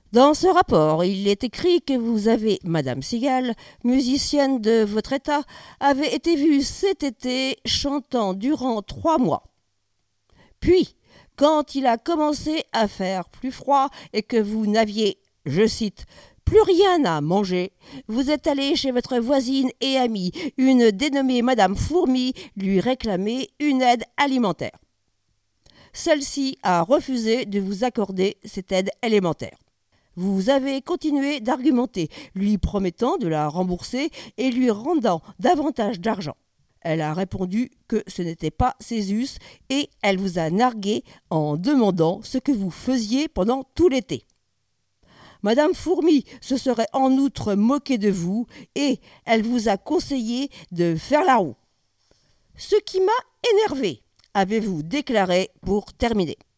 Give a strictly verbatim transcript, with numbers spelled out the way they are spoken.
Dans ce rapport, il est écrit que vous avez, Madame Sigal, musicienne de votre état, avait été vue cet été chantant durant trois mois. Puis, quand il a commencé à faire plus froid et que vous n'aviez, je cite, plus rien à manger, vous êtes allé chez votre voisine et amie, une dénommée Madame Fourmi, lui réclamer une aide alimentaire. Celle-ci a refusé de vous accorder cette aide élémentaire. Vous avez continué d'argumenter, lui promettant de la rembourser et lui rendant davantage d'argent. Elle a répondu que ce n'était pas ses us et elle vous a nargué en demandant ce que vous faisiez pendant tout l'été. Madame Fourmi se serait en outre moquée de vous et elle vous a conseillé de faire la roue. Ce qui m'a énervé, avez-vous déclaré pour terminer.